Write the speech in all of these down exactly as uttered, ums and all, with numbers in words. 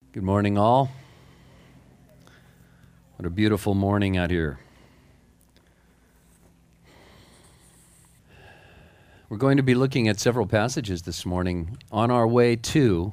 Good morning, all. What a beautiful morning out here. We're going to be looking at several passages this morning on our way to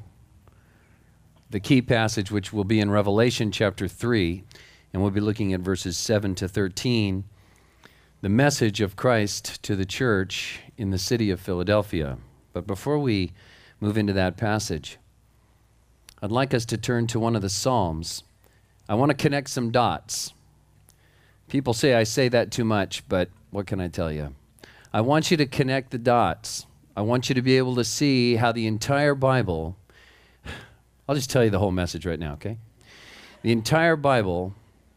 the key passage, which will be in Revelation chapter three, and we'll be looking at verses seven to thirteen, the message of Christ to the church in the city of Philadelphia. But before we move into that passage, I'd like us to turn to one of the Psalms. I want to connect some dots. People say I say that too much, but what can I tell you? I want you to connect the dots. I want you to be able to see how the entire Bible, I'll just tell you the whole message right now, okay? The entire Bible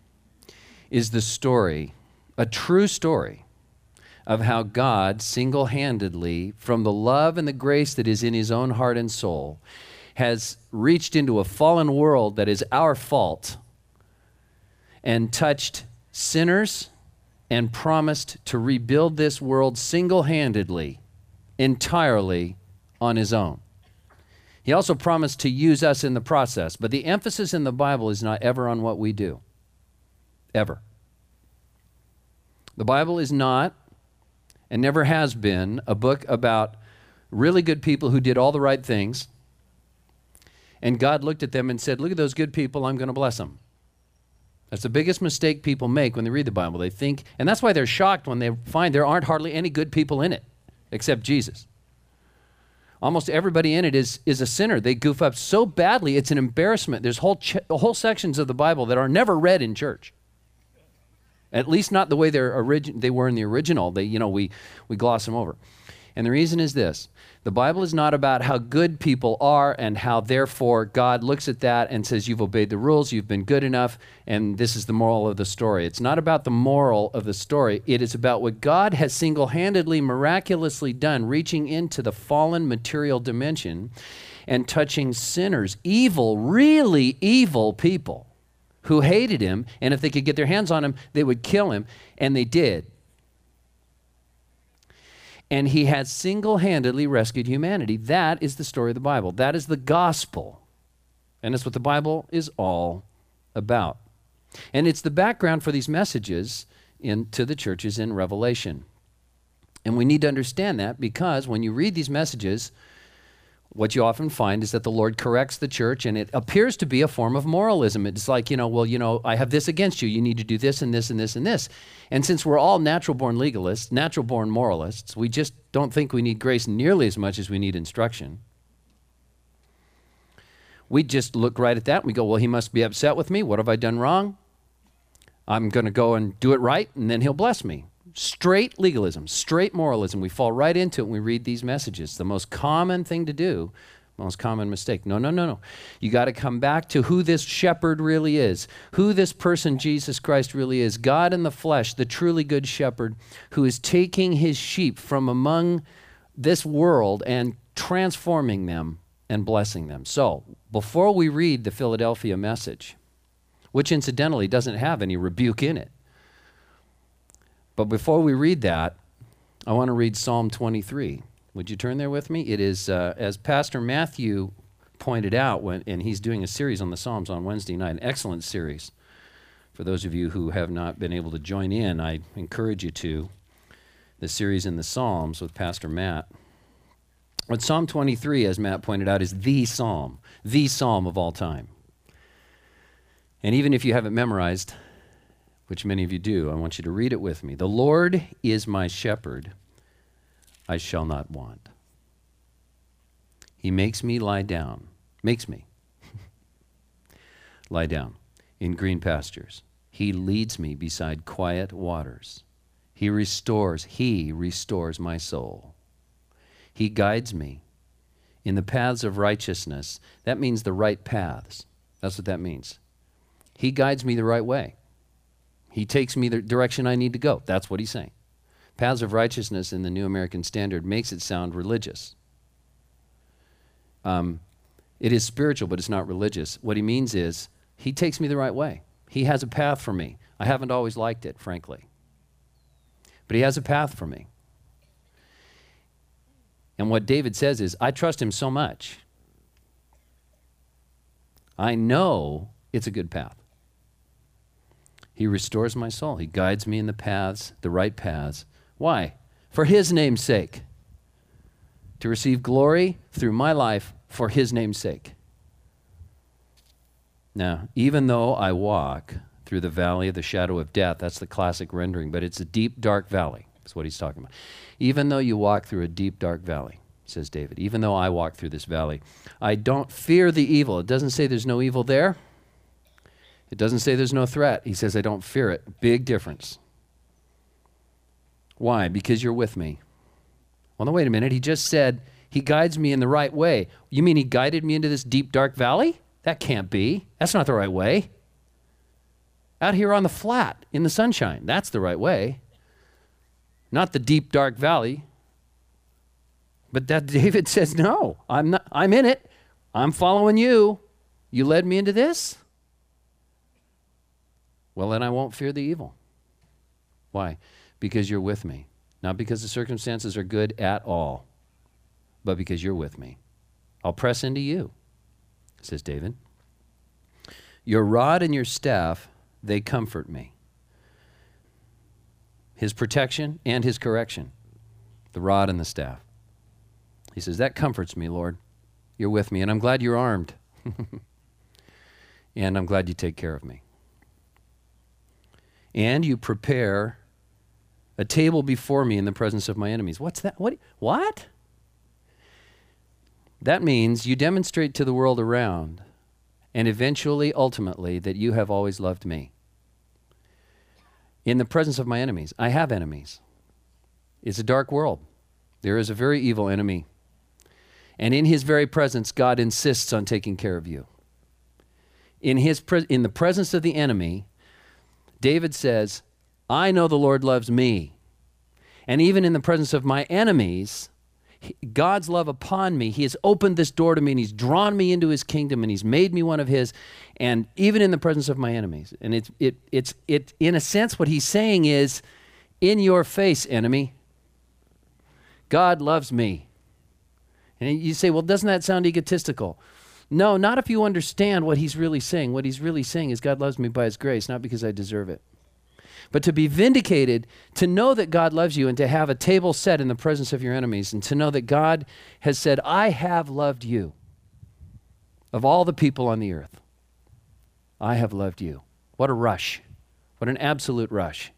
is the story, a true story, of how God single-handedly, from the love and the grace that is in his own heart and soul, has reached into a fallen world that is our fault and touched sinners and promised to rebuild this world single-handedly, entirely on his own. He also promised to use us in the process, but the emphasis in the Bible is not ever on what we do, ever. The Bible is not, and never has been, a book about really good people who did all the right things, and God looked at them and said, look at those good people, I'm going to bless them. That's the biggest mistake people make when they read the Bible. They think, and that's why they're shocked when they find there aren't hardly any good people in it, except Jesus. Almost everybody in it is, is a sinner. They goof up so badly, it's an embarrassment. There's whole, ch- whole sections of the Bible that are never read in church. At least not the way they're origi- they were in the original. They, you know, we, we gloss them over. And the reason is this. The Bible is not about how good people are and how therefore God looks at that and says, you've obeyed the rules, you've been good enough, and this is the moral of the story. It's not about the moral of the story. It is about what God has single-handedly, miraculously done, reaching into the fallen material dimension and touching sinners, evil, really evil people who hated him, and if they could get their hands on him, they would kill him, and they did. And he has single-handedly rescued humanity. That is the story of the Bible. That is the gospel. And that's what the Bible is all about. And it's the background for these messages in, to the churches in Revelation. And we need to understand that because when you read these messages, what you often find is that the Lord corrects the church, and it appears to be a form of moralism. It's like, you know, well, you know, I have this against you. You need to do this and this and this and this. And since we're all natural-born legalists, natural-born moralists, we just don't think we need grace nearly as much as we need instruction. We just look right at that and we go, well, he must be upset with me. What have I done wrong? I'm going to go and do it right, and then he'll bless me. Straight legalism, straight moralism. We fall right into it when we read these messages. The most common thing to do, most common mistake. No, no, no, no. You got to come back to who this shepherd really is, who this person Jesus Christ really is, God in the flesh, the truly good shepherd who is taking his sheep from among this world and transforming them and blessing them. So, before we read the Philadelphia message, which incidentally doesn't have any rebuke in it, but before we read that, I want to read Psalm twenty-three. Would you turn there with me? It is, uh, as Pastor Matthew pointed out, when, and he's doing a series on the Psalms on Wednesday night, an excellent series. For those of you who have not been able to join in, I encourage you to. The series in the Psalms with Pastor Matt. But Psalm twenty-three, as Matt pointed out, is the psalm, the psalm of all time. And even if you haven't memorized, which many of you do, I want you to read it with me. The Lord is my shepherd, I shall not want. He makes me lie down, makes me lie down in green pastures. He leads me beside quiet waters. He restores, he restores my soul. He guides me in the paths of righteousness. That means the right paths. That's what that means. He guides me the right way. He takes me the direction I need to go. That's what he's saying. Paths of righteousness in the New American Standard makes it sound religious. Um, it is spiritual, but it's not religious. What he means is, he takes me the right way. He has a path for me. I haven't always liked it, frankly. But he has a path for me. And what David says is, I trust him so much. I know it's a good path. He restores my soul. He guides me in the paths, the right paths. Why? For his name's sake. To receive glory through my life for his name's sake. Now, even though I walk through the valley of the shadow of death, that's the classic rendering, but it's a deep, dark valley. That's what he's talking about. Even though you walk through a deep, dark valley, says David, even though I walk through this valley, I don't fear the evil. It doesn't say there's no evil there. It doesn't say there's no threat. He says I don't fear it. Big difference. Why? Because you're with me. Well, no, wait a minute. He just said he guides me in the right way. You mean he guided me into this deep, dark valley? That can't be. That's not the right way. Out here on the flat, in the sunshine, that's the right way. Not the deep, dark valley. But that David says, no, I'm not, I'm in it. I'm following you. You led me into this? Well, then I won't fear the evil. Why? Because you're with me. Not because the circumstances are good at all, but because you're with me. I'll press into you, says David. Your rod and your staff, they comfort me. His protection and his correction, the rod and the staff. He says, that comforts me, Lord. You're with me, and I'm glad you're armed. And I'm glad you take care of me. And you prepare a table before me in the presence of my enemies. What's that? What? What? That means you demonstrate to the world around, and eventually, ultimately, that you have always loved me. In the presence of my enemies. I have enemies. It's a dark world. There is a very evil enemy. And in his very presence, God insists on taking care of you. In his pre- in the presence of the enemy, David says, I know the Lord loves me. And even in the presence of my enemies, God's love upon me, he has opened this door to me, and he's drawn me into his kingdom, and he's made me one of his, and even in the presence of my enemies. And it's, it, it's, it, in a sense, what he's saying is, in your face, enemy, God loves me. And you say, well, doesn't that sound egotistical? No, not if you understand what he's really saying. What he's really saying is God loves me by his grace, not because I deserve it. But to be vindicated, to know that God loves you, and to have a table set in the presence of your enemies, and to know that God has said, I have loved you. Of all the people on the earth, I have loved you. What a rush. What an absolute rush.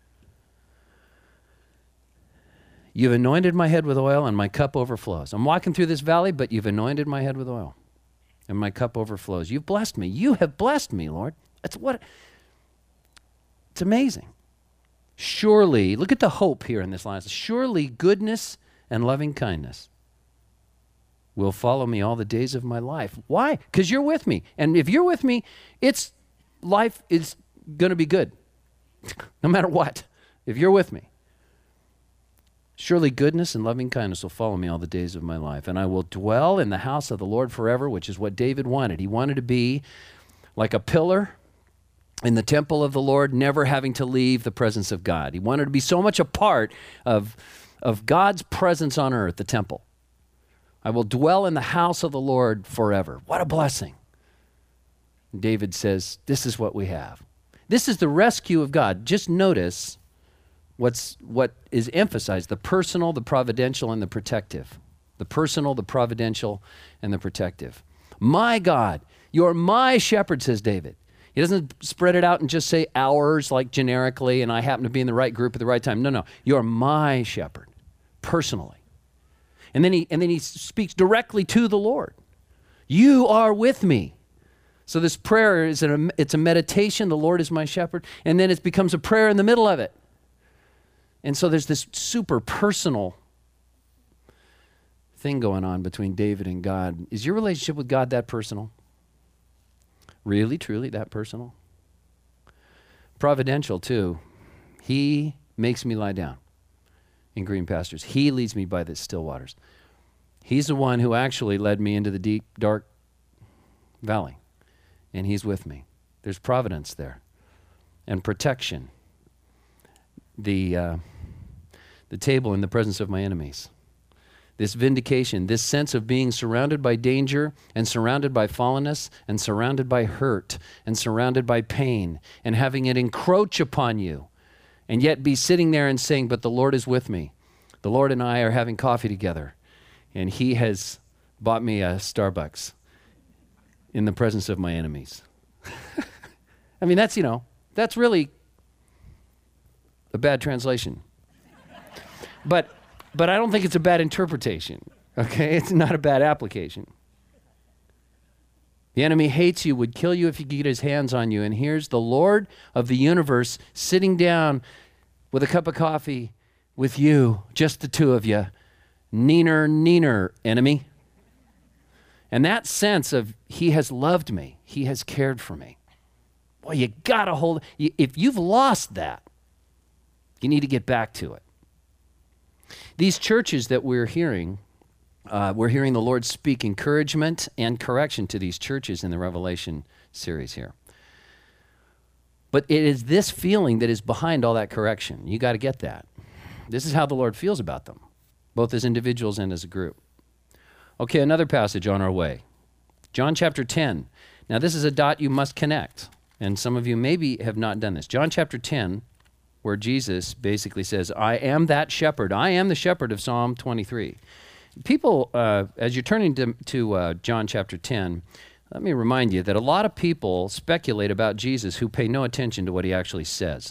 You've anointed my head with oil, and my cup overflows. I'm walking through this valley, but you've anointed my head with oil, and my cup overflows. You've blessed me. You have blessed me, Lord. That's what... It's amazing. Surely, look at the hope here in this line. Surely goodness and loving kindness will follow me all the days of my life. Why? Because you're with me. And if you're with me, it's life is going to be good. No matter what. If you're with me. Surely goodness and loving kindness will follow me all the days of my life. And I will dwell in the house of the Lord forever, which is what David wanted. He wanted to be like a pillar in the temple of the Lord, never having to leave the presence of God. He wanted to be so much a part of, of God's presence on earth, the temple. I will dwell in the house of the Lord forever. What a blessing. David says, this is what we have. This is the rescue of God. Just notice what's, what is emphasized, the personal, the providential, and the protective. The personal, the providential, and the protective. My God, you're my shepherd, says David. He doesn't spread it out and just say ours, like generically, and I happen to be in the right group at the right time. No, no. You're my shepherd, personally. And then he and then he speaks directly to the Lord. You are with me. So this prayer is a, it's a meditation. The Lord is my shepherd. And then it becomes a prayer in the middle of it. And so there's this super personal thing going on between David and God. Is your relationship with God that personal? Really, truly, that personal? Providential, too. He makes me lie down in green pastures. He leads me by the still waters. He's the one who actually led me into the deep, dark valley. And he's with me. There's providence there. And protection. The, uh, the table in the presence of my enemies. this vindication, this sense of being surrounded by danger and surrounded by fallenness and surrounded by hurt and surrounded by pain and having it encroach upon you, and yet be sitting there and saying, but the Lord is with me. The Lord and I are having coffee together, and he has bought me a Starbucks in the presence of my enemies. I mean, that's, you know, that's really a bad translation. But but I don't think it's a bad interpretation, okay? It's not a bad application. The enemy hates you, would kill you if he could get his hands on you. And here's the Lord of the universe sitting down with a cup of coffee with you, just the two of you. Neener, neener, enemy. And that sense of he has loved me, he has cared for me. Boy, you gotta hold, if you've lost that, you need to get back to it. These churches that we're hearing, uh, we're hearing the Lord speak encouragement and correction to these churches in the Revelation series here. But it is this feeling that is behind all that correction. You got to get that. This is how the Lord feels about them, both as individuals and as a group. Okay, another passage on our way. John chapter ten. Now this is a dot you must connect, and some of you maybe have not done this. John chapter ten, where Jesus basically says, I am that shepherd. I am the shepherd of Psalm twenty-three. People, uh, as you're turning to, to uh, John chapter ten, let me remind you that a lot of people speculate about Jesus who pay no attention to what he actually says,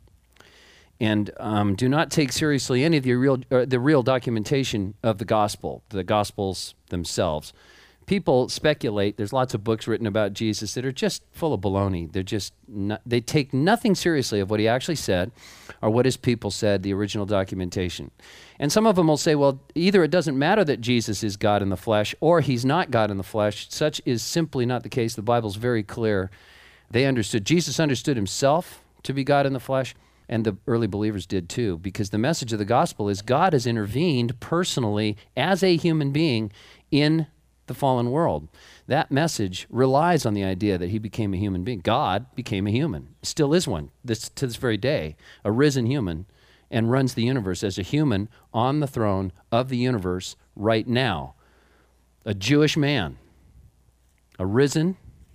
and um, do not take seriously any of the real, uh, the real documentation of the gospel, the gospels themselves. People speculate. There's lots of books written about Jesus that are just full of baloney. They're just not, they take nothing seriously of what he actually said or what his people said, the original documentation. And some of them will say, well, either it doesn't matter that Jesus is God in the flesh or he's not God in the flesh. Such is simply not the case. The Bible's very clear. They understood, Jesus understood himself to be God in the flesh, and the early believers did too, because the message of the gospel is God has intervened personally as a human being in the fallen world. That message relies on the idea that he became a human being. God became a human, still is one this, to this very day, a risen human, and runs the universe as a human on the throne of the universe right now. A Jewish man, a risen,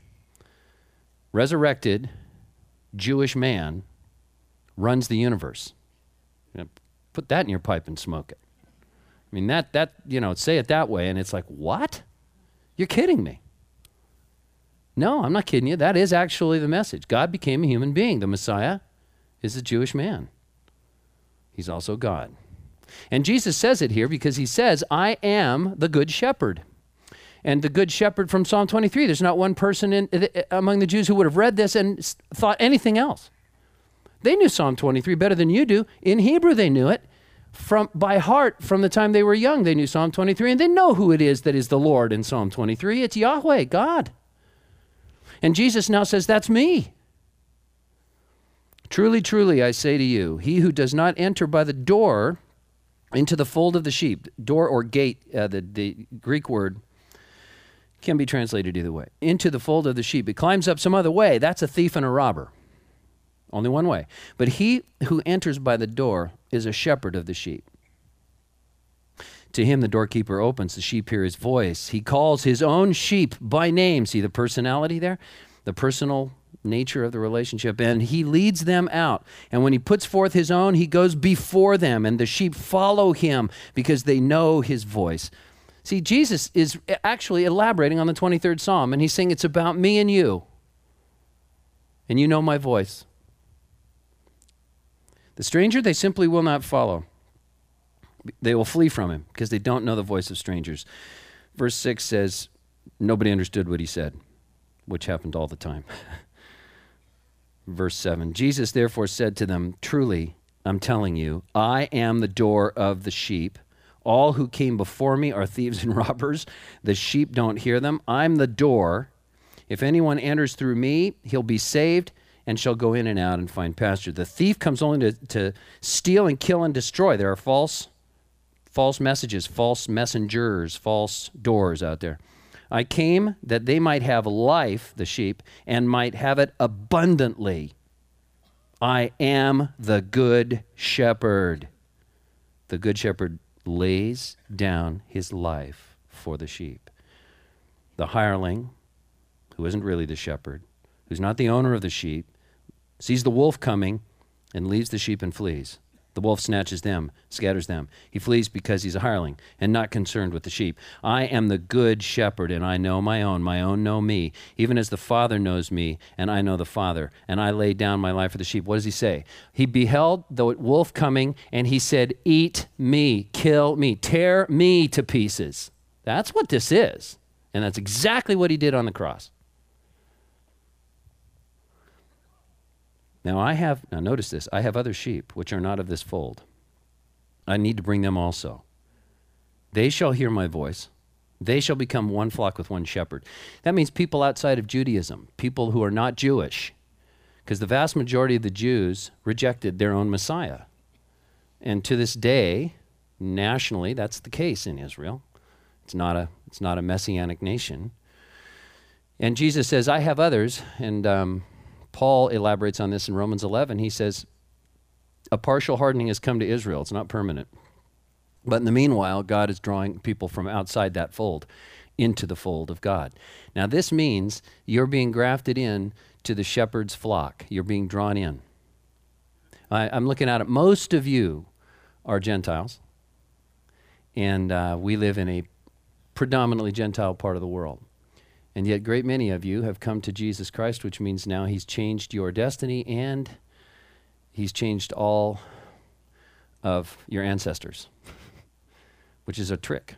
resurrected Jewish man runs the universe. You know, put that in your pipe and smoke it. I mean, that, that, you know, say it that way, and it's like, what? You're kidding me. No, I'm not kidding you. That is actually the message. God became a human being. The Messiah is a Jewish man. He's also God. And Jesus says it here because he says, I am the good shepherd. And the good shepherd from Psalm twenty-three, there's not one person in, among the Jews who would have read this and thought anything else. They knew Psalm twenty-three better than you do. In Hebrew, they knew it. From by heart from the time they were young. They knew Psalm twenty-three, and they know who it is that is the Lord in Psalm twenty-three. It's Yahweh, God. And Jesus now says, that's me. Truly, truly, I say to you, he who does not enter by the door into the fold of the sheep, door or gate, uh, the, the Greek word can be translated either way, into the fold of the sheep. It climbs up some other way. That's a thief and a robber. Only one way. But he who enters by the door is a shepherd of the sheep. To him the doorkeeper opens, the sheep hear his voice. He calls his own sheep by name. See the personality there? The personal nature of the relationship. And he leads them out. And when he puts forth his own, he goes before them, and the sheep follow him because they know his voice. See, Jesus is actually elaborating on the twenty-third Psalm, and he's saying it's about me and you. And you know my voice. The stranger they simply will not follow. They will flee from him because they don't know the voice of strangers. Verse six says, nobody understood what he said, which happened all the time. Verse seven, Jesus therefore said to them, truly, I'm telling you, I am the door of the sheep. All who came before me are thieves and robbers. The sheep don't hear them. I'm the door. If anyone enters through me, he'll be saved and shall go in and out and find pasture. The thief comes only to, to steal and kill and destroy. There are false, false messages, false messengers, false doors out there. I came that they might have life, the sheep, and might have it abundantly. I am the good shepherd. The good shepherd lays down his life for the sheep. The hireling, who isn't really the shepherd, who's not the owner of the sheep, sees the wolf coming and leaves the sheep and flees. The wolf snatches them, scatters them. He flees because he's a hireling and not concerned with the sheep. I am the good shepherd, and I know my own. My own know me, even as the Father knows me, and I know the Father. And I lay down my life for the sheep. What does he say? He beheld the wolf coming, and he said, eat me, kill me, tear me to pieces. That's what this is. And that's exactly what he did on the cross. Now I have, now notice this, I have other sheep which are not of this fold. I need to bring them also. They shall hear my voice. They shall become one flock with one shepherd. That means people outside of Judaism, people who are not Jewish, because the vast majority of the Jews rejected their own Messiah. And to this day, nationally, that's the case in Israel. It's not a, it's not a messianic nation. And Jesus says, I have others, and um, Paul elaborates on this in Romans eleven. He says, a partial hardening has come to Israel. It's not permanent. But in the meanwhile, God is drawing people from outside that fold into the fold of God. Now, this means you're being grafted in to the shepherd's flock. You're being drawn in. I, I'm looking at it. Most of you are Gentiles, and uh, we live in a predominantly Gentile part of the world. And yet great many of you have come to Jesus Christ, which means now he's changed your destiny and he's changed all of your ancestors, which is a trick.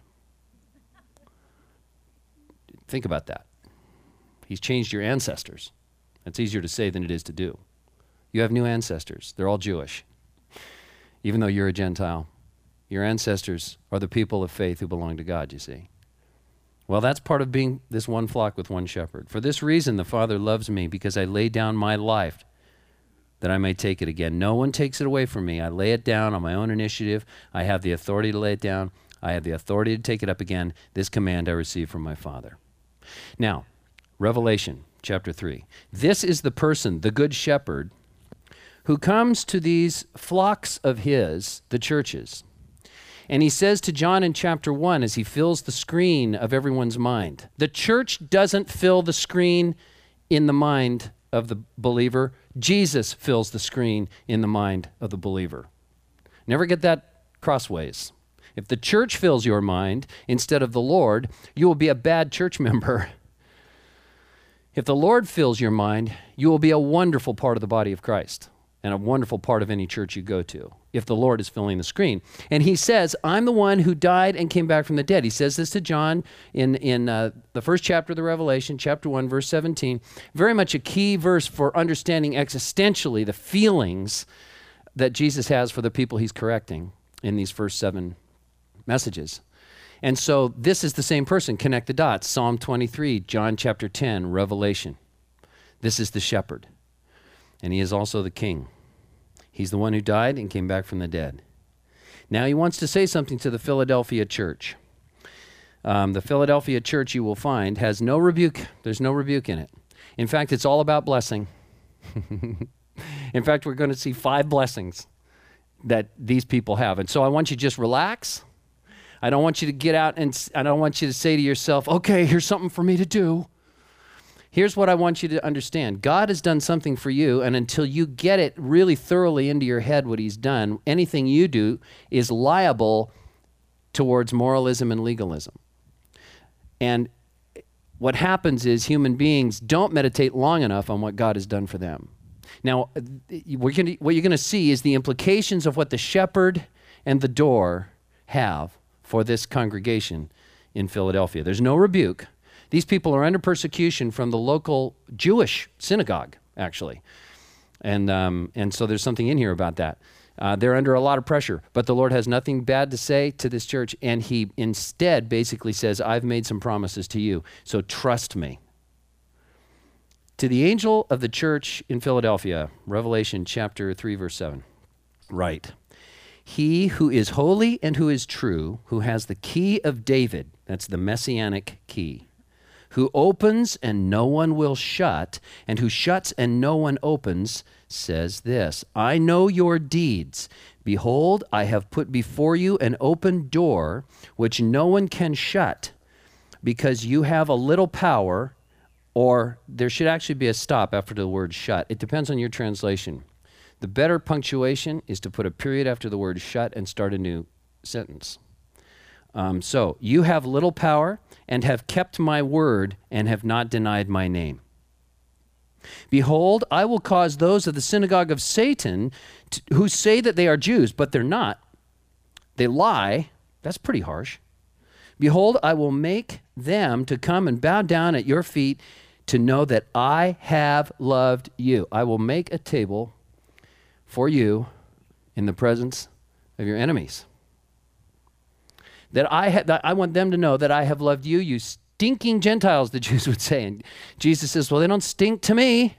Think about that. He's changed your ancestors. That's easier to say than it is to do. You have new ancestors. They're all Jewish, even though you're a Gentile. Your ancestors are the people of faith who belong to God, you see. Well, that's part of being this one flock with one shepherd. For this reason, the Father loves me, because I lay down my life that I may take it again. No one takes it away from me. I lay it down on my own initiative. I have the authority to lay it down. I have the authority to take it up again. This command I received from my Father. Now, Revelation chapter three. This is the person, the good shepherd, who comes to these flocks of his, the churches. And he says to John in chapter one, as he fills the screen of everyone's mind, the church doesn't fill the screen in the mind of the believer. Jesus fills the screen in the mind of the believer. Never get that crossways. If the church fills your mind instead of the Lord, you will be a bad church member. If the Lord fills your mind, you will be a wonderful part of the body of Christ and a wonderful part of any church you go to, if the Lord is filling the screen. And he says, I'm the one who died and came back from the dead. He says this to John in, in uh, the first chapter of the Revelation, chapter one, verse seventeen. Very much a key verse for understanding existentially the feelings that Jesus has for the people he's correcting in these first seven messages. And so this is the same person. Connect the dots. Psalm twenty-three, John chapter ten, Revelation. This is the shepherd. And he is also the king. He's the one who died and came back from the dead. Now he wants to say something to the Philadelphia church. Um, the Philadelphia church, you will find, has no rebuke. There's no rebuke in it. In fact, it's all about blessing. In fact, we're going to see five blessings that these people have. And so I want you to just relax. I don't want you to get out and I don't want you to say to yourself, okay, here's something for me to do. Here's what I want you to understand. God has done something for you, and until you get it really thoroughly into your head what he's done, anything you do is liable towards moralism and legalism. And what happens is human beings don't meditate long enough on what God has done for them. Now, we're gonna, what you're going to see is the implications of what the shepherd and the door have for this congregation in Philadelphia. There's no rebuke. These people are under persecution from the local Jewish synagogue, actually. And um, and so there's something in here about that. Uh, they're under a lot of pressure, but the Lord has nothing bad to say to this church, and he instead basically says, I've made some promises to you, so trust me. To the angel of the church in Philadelphia, Revelation chapter three, verse seven, write, he who is holy and who is true, who has the key of David, that's the messianic key, who opens and no one will shut, and who shuts and no one opens, says this, I know your deeds. Behold, I have put before you an open door, which no one can shut, because you have a little power, or there should actually be a stop after the word shut. It depends on your translation. The better punctuation is to put a period after the word shut and start a new sentence. Um, so, you have little power and have kept my word and have not denied my name. Behold, I will cause those of the synagogue of Satan to, who say that they are Jews, but they're not. They lie. That's pretty harsh. Behold, I will make them to come and bow down at your feet to know that I have loved you. I will make a table for you in the presence of your enemies. That I, ha- that I want them to know that I have loved you, you stinking Gentiles, the Jews would say. And Jesus says, well, they don't stink to me.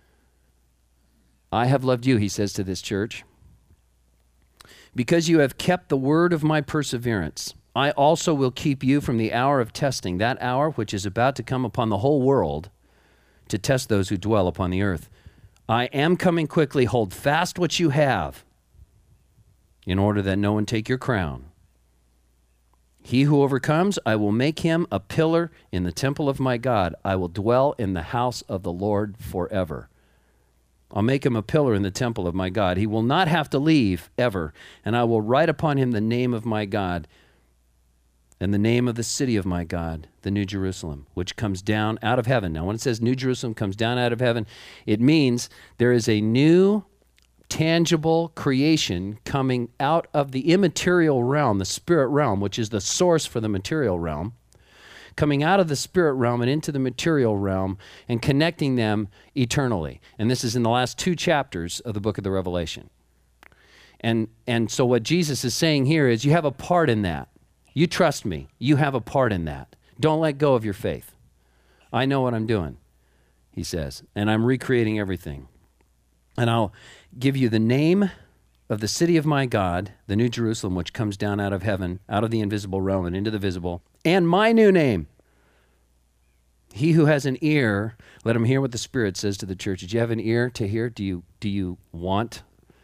I have loved you, he says to this church, because you have kept the word of my perseverance. I also will keep you from the hour of testing, that hour which is about to come upon the whole world to test those who dwell upon the earth. I am coming quickly. Hold fast what you have, in order that no one take your crown. He who overcomes, I will make him a pillar in the temple of my God. I will dwell in the house of the Lord forever. I'll make him a pillar in the temple of my God. He will not have to leave ever, and I will write upon him the name of my God and the name of the city of my God, the New Jerusalem, which comes down out of heaven. Now, when it says New Jerusalem comes down out of heaven, it means there is a new tangible creation coming out of the immaterial realm, the spirit realm, which is the source for the material realm, coming out of the spirit realm and into the material realm and connecting them eternally. And this is in the last two chapters of the book of the Revelation. And, and so what Jesus is saying here is you have a part in that. You trust me. You have a part in that. Don't let go of your faith. I know what I'm doing, he says, and I'm recreating everything. And I'll give you the name of the city of my God, the New Jerusalem, which comes down out of heaven, out of the invisible realm and into the visible, and my new name. He who has an ear, let him hear what the Spirit says to the churches. Do you have an ear to hear? Do you, do you want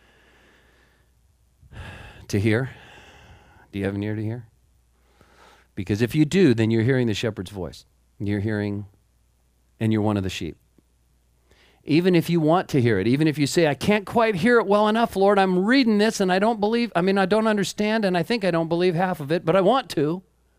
to hear? Do you have an ear to hear? Because if you do, then you're hearing the shepherd's voice. You're hearing, and you're one of the sheep. Even if you want to hear it, even if you say, I can't quite hear it well enough, Lord, I'm reading this and I don't believe, I mean, I don't understand and I think I don't believe half of it, but I want to.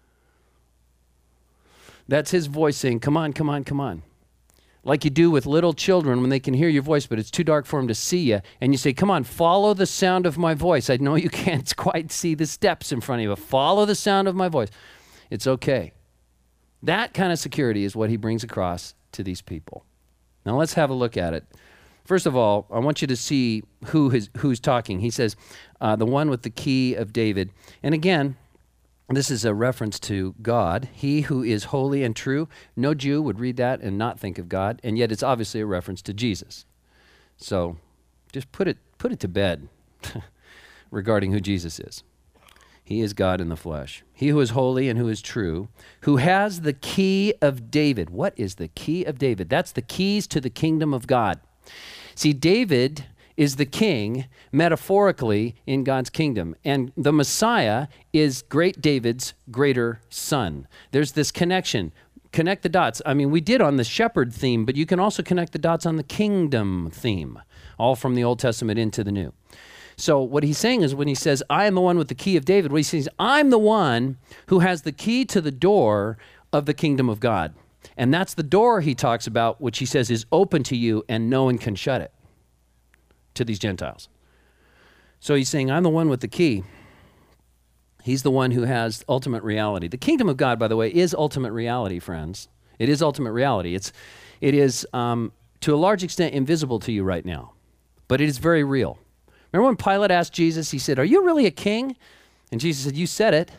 That's his voice saying, come on, come on, come on. Like you do with little children when they can hear your voice, but it's too dark for them to see you. And you say, come on, follow the sound of my voice. I know you can't quite see the steps in front of you, but follow the sound of my voice. It's okay. That kind of security is what he brings across to these people. Now let's have a look at it. First of all, I want you to see who is, who's talking. He says, uh, the one with the key of David. And again, this is a reference to God. He who is holy and true. No Jew would read that and not think of God, and yet it's obviously a reference to Jesus. So just put it, put it to bed regarding who Jesus is. He is God in the flesh. He who is holy and who is true, who has the key of David. What is the key of David? That's the keys to the kingdom of God. See, David is the king, metaphorically, in God's kingdom. And the Messiah is great David's greater son. There's this connection. Connect the dots. I mean, we did on the shepherd theme, but you can also connect the dots on the kingdom theme, all from the Old Testament into the New. So what he's saying is when he says, I am the one with the key of David, what he says, I'm the one who has the key to the door of the kingdom of God. And that's the door he talks about, which he says is open to you and no one can shut it to these Gentiles. So he's saying, I'm the one with the key. He's the one who has ultimate reality. The kingdom of God, by the way, is ultimate reality, friends. It is ultimate reality. It's, it is, um, to a large extent, invisible to you right now, but it is very real. Remember when Pilate asked Jesus, he said, are you really a king? And Jesus said, you said it.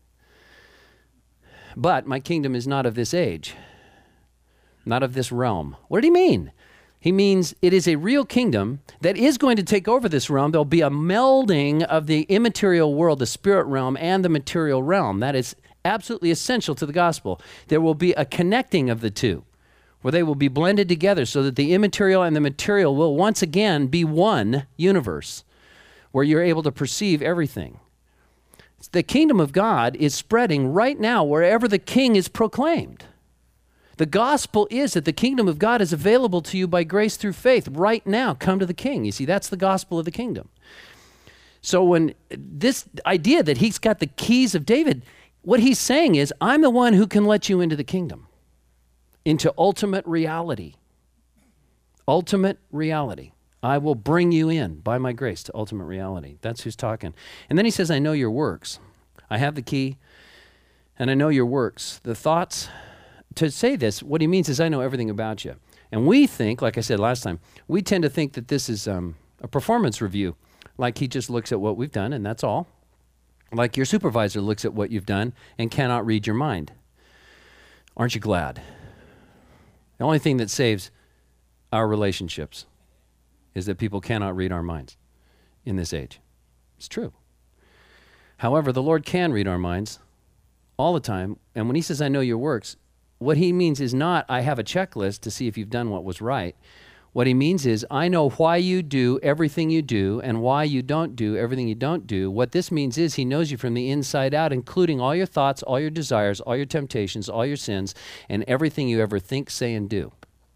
But my kingdom is not of this age, not of this realm. What did he mean? He means it is a real kingdom that is going to take over this realm. There'll be a melding of the immaterial world, the spirit realm, and the material realm. That is absolutely essential to the gospel. There will be a connecting of the two, where they will be blended together so that the immaterial and the material will once again be one universe, where you're able to perceive everything. The kingdom of God is spreading right now wherever the king is proclaimed. The gospel is that the kingdom of God is available to you by grace through faith. Right now, come to the king. You see, that's the gospel of the kingdom. So when this idea that he's got the keys of David, what he's saying is, I'm the one who can let you into the kingdom, into ultimate reality. Ultimate reality. I will bring you in by my grace to ultimate reality. That's who's talking. And then he says, I know your works. I have the key, and I know your works. The thoughts, to say this, what he means is I know everything about you. And we think, like I said last time, we tend to think that this is um, a performance review, like he just looks at what we've done, and that's all. Like your supervisor looks at what you've done and cannot read your mind. Aren't you glad? The only thing that saves our relationships is that people cannot read our minds in this age. It's true. However, the Lord can read our minds all the time, and when he says, I know your works, what he means is not, I have a checklist to see if you've done what was right. What he means is, I know why you do everything you do and why you don't do everything you don't do. What this means is he knows you from the inside out, including all your thoughts, all your desires, all your temptations, all your sins, and everything you ever think, say, and do.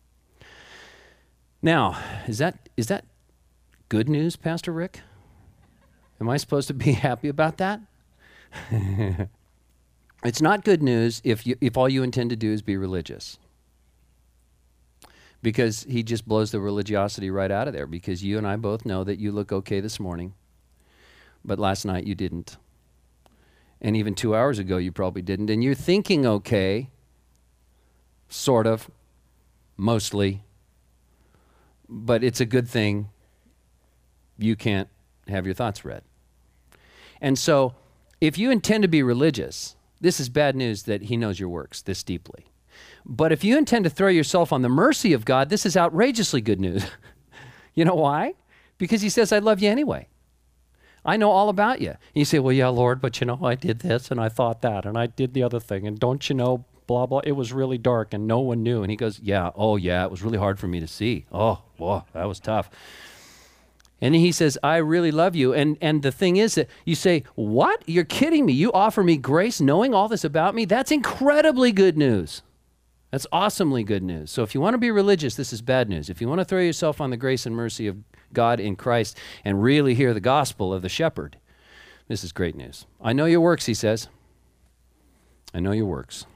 Now, is that is that good news, Pastor Rick? Am I supposed to be happy about that? It's not good news if you, if all you intend to do is be religious. Because he just blows the religiosity right out of there, because you and I both know that you look okay this morning, but last night you didn't. And even two hours ago you probably didn't. And you're thinking okay, sort of, mostly, but it's a good thing you can't have your thoughts read. And so if you intend to be religious, this is bad news that he knows your works this deeply. But if you intend to throw yourself on the mercy of God, this is outrageously good news. You know why? Because he says, I love you anyway. I know all about you. And you say, well, yeah, Lord, but you know, I did this and I thought that and I did the other thing. And don't you know, blah, blah, it was really dark and no one knew. And he goes, yeah, oh yeah, it was really hard for me to see. Oh, whoa, that was tough. And he says, I really love you. And and the thing is that you say, what? You're kidding me. You offer me grace knowing all this about me? That's incredibly good news. That's awesomely good news. So if you want to be religious, this is bad news. If you want to throw yourself on the grace and mercy of God in Christ and really hear the gospel of the shepherd, this is great news. I know your works, he says. I know your works.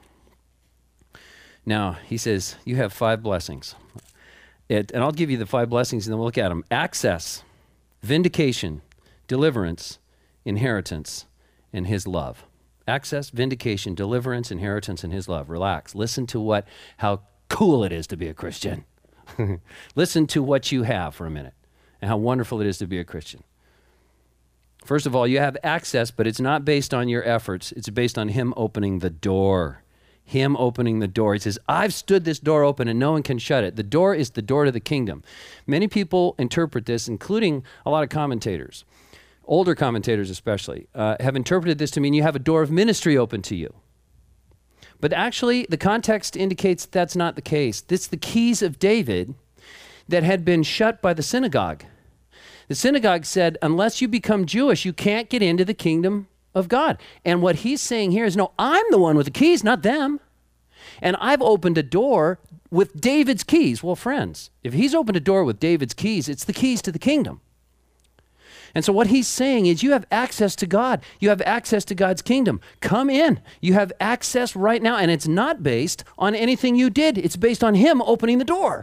Now, he says, you have five blessings. It, and I'll give you the five blessings and then we'll look at them. Access, vindication, deliverance, inheritance, and his love. Access, vindication, deliverance, inheritance, and his love. Relax. Listen to what, how cool it is to be a Christian. Listen to what you have for a minute and how wonderful it is to be a Christian. First of all, you have access, but it's not based on your efforts. It's based on him opening the door. Him opening the door. He says, I've stood this door open and no one can shut it. The door is the door to the kingdom. Many people interpret this, including a lot of commentators, older commentators especially, uh, have interpreted this to mean you have a door of ministry open to you. But actually, the context indicates that's not the case. This is the keys of David that had been shut by the synagogue. The synagogue said, unless you become Jewish, you can't get into the kingdom of God. And what he's saying here is, no, I'm the one with the keys, not them. And I've opened a door with David's keys. Well, friends, if he's opened a door with David's keys, it's the keys to the kingdom. And so what he's saying is you have access to God. You have access to God's kingdom. Come in. You have access right now, and it's not based on anything you did. It's based on him opening the door.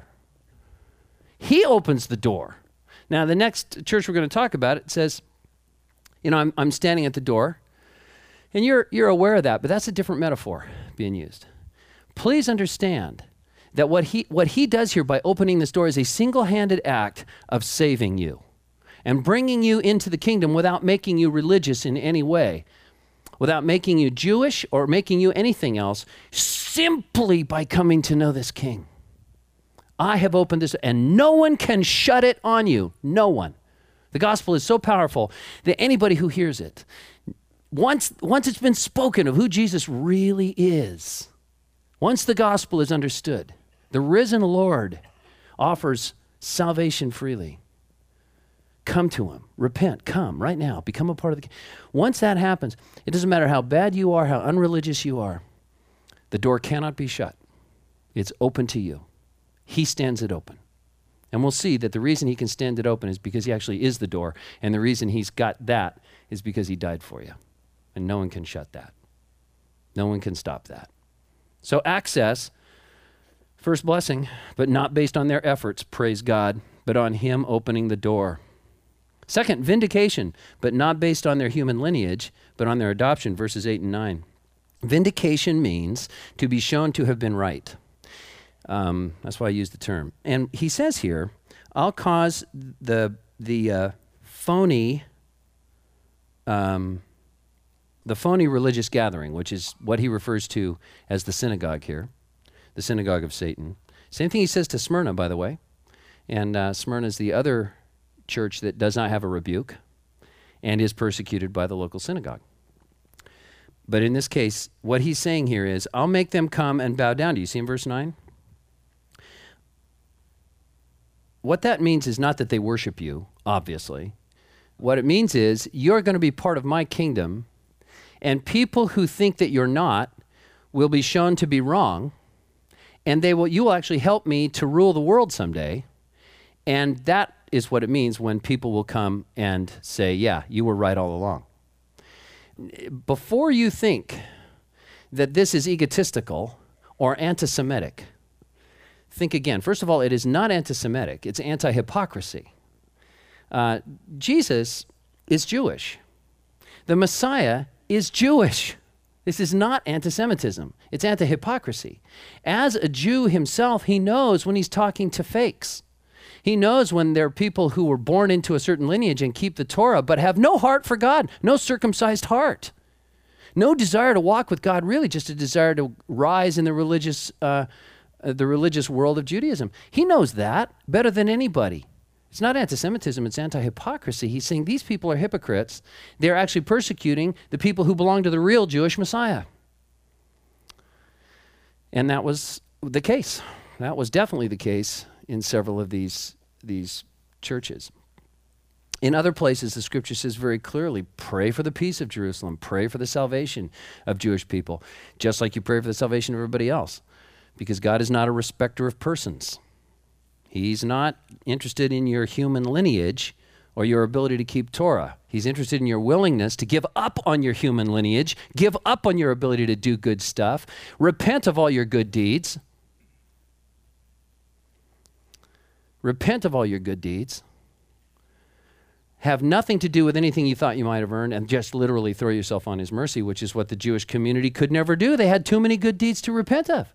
He opens the door. Now, the next church we're going to talk about, it says, you know, I'm, I'm standing at the door, and you're, you're aware of that, but that's a different metaphor being used. Please understand that what he, what he does here by opening this door is a single-handed act of saving you and bringing you into the kingdom without making you religious in any way, without making you Jewish or making you anything else, simply by coming to know this king. I have opened this, and no one can shut it on you. No one. The gospel is so powerful that anybody who hears it, once, once it's been spoken of who Jesus really is, once the gospel is understood, the risen Lord offers salvation freely. Come to him. Repent. Come right now. Become a part of the... Once that happens, it doesn't matter how bad you are, how unreligious you are, the door cannot be shut. It's open to you. He stands it open. And we'll see that the reason he can stand it open is because he actually is the door, and the reason he's got that is because he died for you. And no one can shut that. No one can stop that. So access, first blessing, but not based on their efforts, praise God, but on him opening the door. Second, vindication, but not based on their human lineage, but on their adoption, verses eight and nine. Vindication means to be shown to have been right. Um, that's why I use the term. And he says here, I'll cause the the uh, phony, um, the phony religious gathering, which is what he refers to as the synagogue here, the synagogue of Satan. Same thing he says to Smyrna, by the way. And uh, Smyrna is the other church that does not have a rebuke and is persecuted by the local synagogue. But in this case, what he's saying here is, I'll make them come and bow down. Do you see in verse nine? What that means is not that they worship you, obviously. What it means is you're going to be part of my kingdom, and people who think that you're not will be shown to be wrong, and they will. You will actually help me to rule the world someday, and that is what it means when people will come and say, yeah, you were right all along. Before you think that this is egotistical or anti-Semitic, think again. First of all, it is not anti-Semitic. It's anti-hypocrisy. Uh, Jesus is Jewish. The Messiah is Jewish. This is not anti-Semitism. It's anti-hypocrisy. As a Jew himself, he knows when he's talking to fakes. He knows when there are people who were born into a certain lineage and keep the Torah, but have no heart for God, no circumcised heart, no desire to walk with God, really just a desire to rise in the religious, uh, uh, the religious world of Judaism. He knows that better than anybody. It's not anti-Semitism, it's anti-hypocrisy. He's saying these people are hypocrites. They're actually persecuting the people who belong to the real Jewish Messiah. And that was the case. That was definitely the case in several of these these churches. In other places, the scripture says very clearly, pray for the peace of Jerusalem, pray for the salvation of Jewish people, just like you pray for the salvation of everybody else, because God is not a respecter of persons. He's not interested in your human lineage or your ability to keep Torah. He's interested in your willingness to give up on your human lineage, give up on your ability to do good stuff, repent of all your good deeds, Repent of all your good deeds. Have nothing to do with anything you thought you might have earned, and just literally throw yourself on his mercy, which is what the Jewish community could never do. They had too many good deeds to repent of.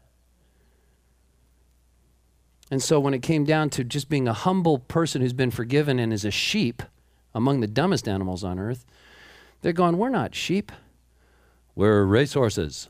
And so when it came down to just being a humble person who's been forgiven and is a sheep among the dumbest animals on earth, they're going, we're not sheep. We're racehorses.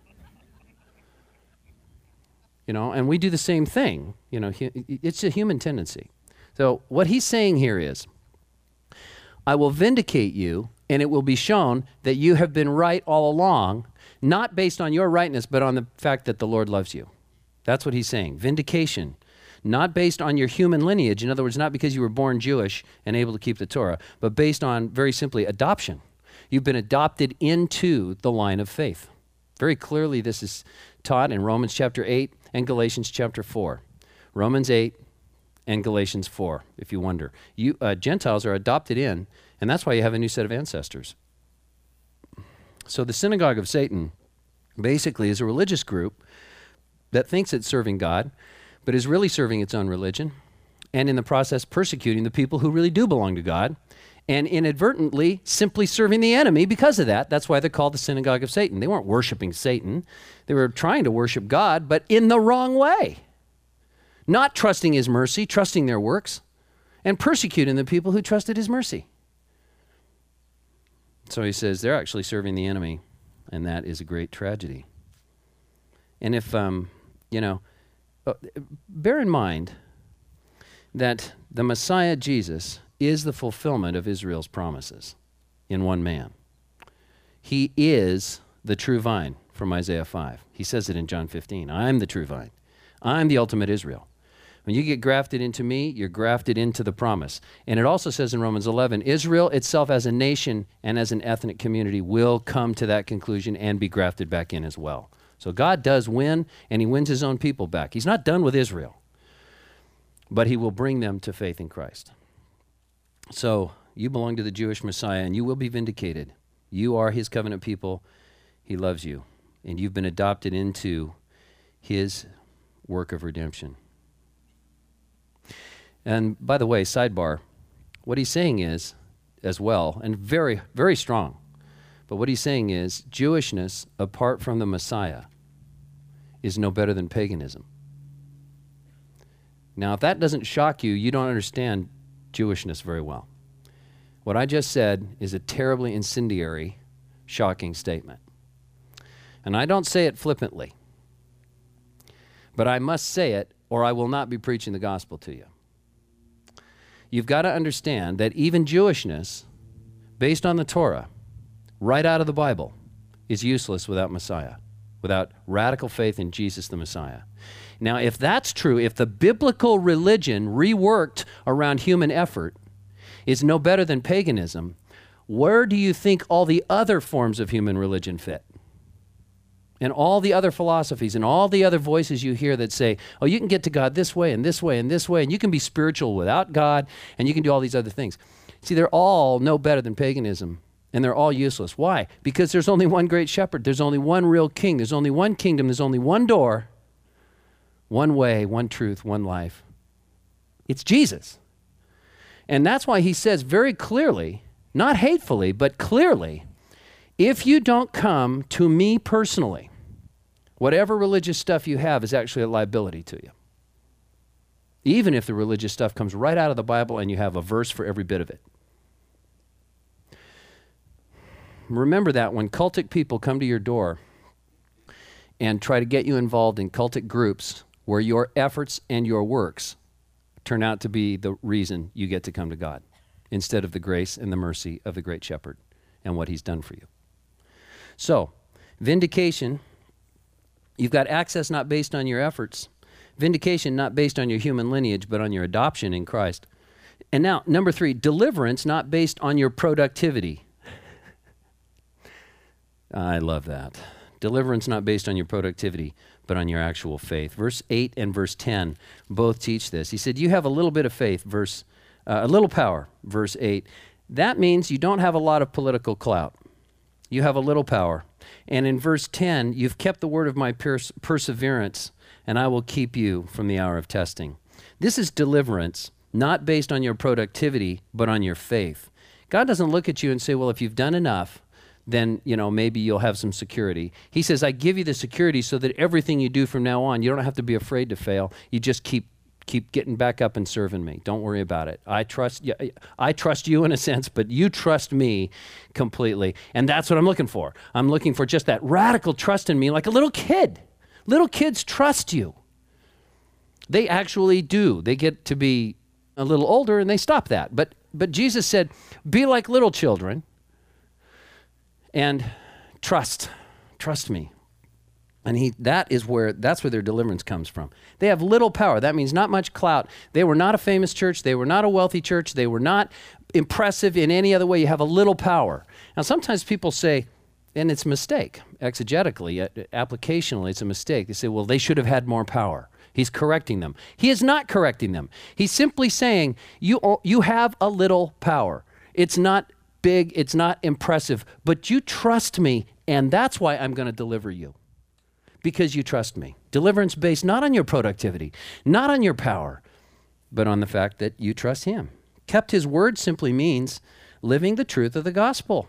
You know, and we do the same thing. You know, it's a human tendency. So what he's saying here is, I will vindicate you, and it will be shown that you have been right all along, not based on your rightness, but on the fact that the Lord loves you. That's what he's saying. Vindication, not based on your human lineage. In other words, not because you were born Jewish and able to keep the Torah, but based on, very simply, adoption. You've been adopted into the line of faith. Very clearly, this is taught in Romans chapter eight and Galatians chapter four. Romans eight and Galatians four, if you wonder. You uh, Gentiles are adopted in, and that's why you have a new set of ancestors. So the synagogue of Satan basically is a religious group that thinks it's serving God, but is really serving its own religion, and in the process persecuting the people who really do belong to God, and inadvertently simply serving the enemy because of that. That's why they're called the synagogue of Satan. They weren't worshiping Satan. They were trying to worship God, but in the wrong way. Not trusting his mercy, trusting their works, and persecuting the people who trusted his mercy. So he says they're actually serving the enemy, and that is a great tragedy. And if, um, you know, uh, bear in mind that the Messiah, Jesus, is the fulfillment of Israel's promises in one man. He is the true vine from Isaiah five. He says it in John fifteen. I'm the true vine. I'm the ultimate Israel. When you get grafted into me, you're grafted into the promise. And it also says in Romans eleven, Israel itself as a nation and as an ethnic community will come to that conclusion and be grafted back in as well. So God does win, and he wins his own people back. He's not done with Israel, but he will bring them to faith in Christ. So you belong to the Jewish Messiah, and you will be vindicated. You are his covenant people. He loves you, and you've been adopted into his work of redemption. And by the way, sidebar, what he's saying is, as well, and very, very strong, but what he's saying is Jewishness apart from the Messiah is no better than paganism. Now, if that doesn't shock you, you don't understand Jewishness very well. What I just said is a terribly incendiary, shocking statement. And I don't say it flippantly, but I must say it or I will not be preaching the gospel to you. You've got to understand that even Jewishness, based on the Torah, right out of the Bible, is useless without Messiah, without radical faith in Jesus the Messiah. Now, if that's true, if the biblical religion reworked around human effort is no better than paganism, where do you think all the other forms of human religion fit? And all the other philosophies and all the other voices you hear that say, oh, you can get to God this way and this way and this way, and you can be spiritual without God, and you can do all these other things. See, they're all no better than paganism, and they're all useless. Why? Because there's only one great shepherd. There's only one real king. There's only one kingdom. There's only one door, one way, one truth, one life. It's Jesus. And that's why he says very clearly, not hatefully, but clearly, if you don't come to me personally, whatever religious stuff you have is actually a liability to you. Even if the religious stuff comes right out of the Bible and you have a verse for every bit of it. Remember that when cultic people come to your door and try to get you involved in cultic groups where your efforts and your works turn out to be the reason you get to come to God instead of the grace and the mercy of the great shepherd and what he's done for you. So, vindication, you've got access not based on your efforts. Vindication not based on your human lineage, but on your adoption in Christ. And now, number three, deliverance not based on your productivity. I love that. Deliverance not based on your productivity, but on your actual faith. Verse eight and verse ten both teach this. He said, you have a little bit of faith, verse, uh, a little power, verse eight. That means you don't have a lot of political clout. You have a little power. And in verse ten, you've kept the word of my pers- perseverance, and I will keep you from the hour of testing. This is deliverance, not based on your productivity, but on your faith. God doesn't look at you and say, well, if you've done enough, then, you know, maybe you'll have some security. He says, I give you the security so that everything you do from now on, you don't have to be afraid to fail. You just keep keep getting back up and serving me. Don't worry about it. I trust you, I trust you in a sense, but you trust me completely. And that's what I'm looking for. I'm looking for just that radical trust in me like a little kid. Little kids trust you. They actually do. They get to be a little older and they stop that. But but Jesus said, be like little children and trust. Trust me. And he that is where that's where their deliverance comes from. They have little power. That means not much clout. They were not a famous church. They were not a wealthy church. They were not impressive in any other way. You have a little power. Now sometimes people say, and it's a mistake, exegetically, applicationally, it's a mistake. They say, well, they should have had more power. He's correcting them. He is not correcting them. He's simply saying, you you have a little power. It's not big, it's not impressive, but you trust me, and that's why I'm going to deliver you. Because you trust me. Deliverance based not on your productivity, not on your power, but on the fact that you trust him. Kept his word simply means living the truth of the gospel.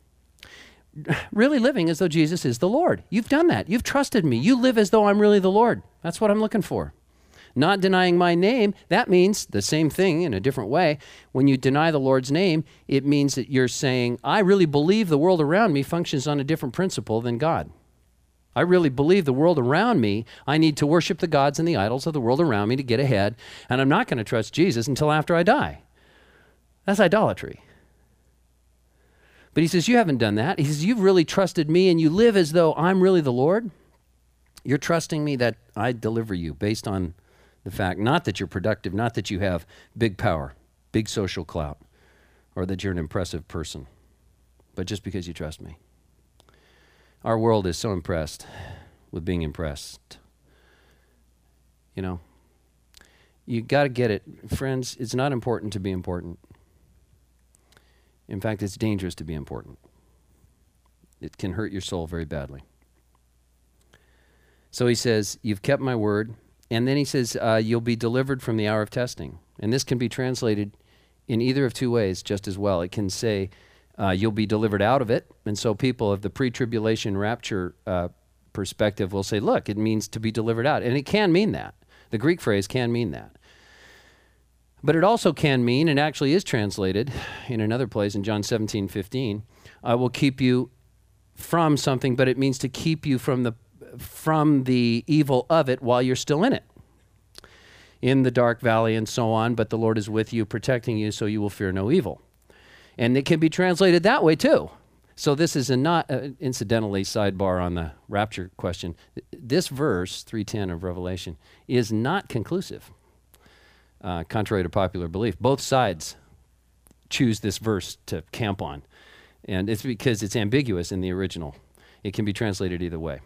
Really living as though Jesus is the Lord. You've done that. You've trusted me. You live as though I'm really the Lord. That's what I'm looking for. Not denying my name, that means the same thing in a different way. When you deny the Lord's name, it means that you're saying, I really believe the world around me functions on a different principle than God. I really believe the world around me, I need to worship the gods and the idols of the world around me to get ahead, and I'm not going to trust Jesus until after I die. That's idolatry. But he says, you haven't done that. He says, you've really trusted me and you live as though I'm really the Lord. You're trusting me that I deliver you based on the fact, not that you're productive, not that you have big power, big social clout, or that you're an impressive person, but just because you trust me. Our world is so impressed with being impressed. You know, you got to get it. Friends, it's not important to be important. In fact, it's dangerous to be important. It can hurt your soul very badly. So he says, you've kept my word. And then he says, uh, you'll be delivered from the hour of testing. And this can be translated in either of two ways just as well. It can say, uh, you'll be delivered out of it. And so people of the pre-tribulation rapture uh, perspective will say, look, it means to be delivered out. And it can mean that. The Greek phrase can mean that. But it also can mean, and actually is translated in another place in John seventeen fifteen, I will keep you from something, but it means to keep you from the from the evil of it while you're still in it, in the dark valley and so on, but the Lord is with you, protecting you, so you will fear no evil. And it can be translated that way too. So this is a not, uh, incidentally, sidebar on the rapture question. This verse, three ten of Revelation, is not conclusive, uh, contrary to popular belief. Both sides choose this verse to camp on, and it's because it's ambiguous in the original. It can be translated either way.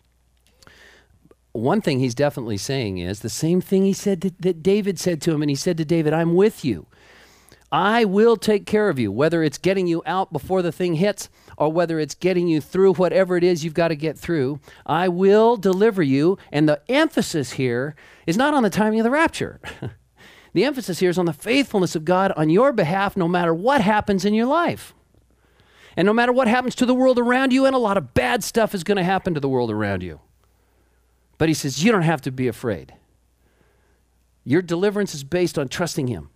One thing he's definitely saying is the same thing he said to, that David said to him, and he said to David, I'm with you. I will take care of you, whether it's getting you out before the thing hits or whether it's getting you through whatever it is you've got to get through. I will deliver you, and the emphasis here is not on the timing of the rapture. The emphasis here is on the faithfulness of God on your behalf no matter what happens in your life. And no matter what happens to the world around you, and a lot of bad stuff is going to happen to the world around you. But he says, you don't have to be afraid. Your deliverance is based on trusting him.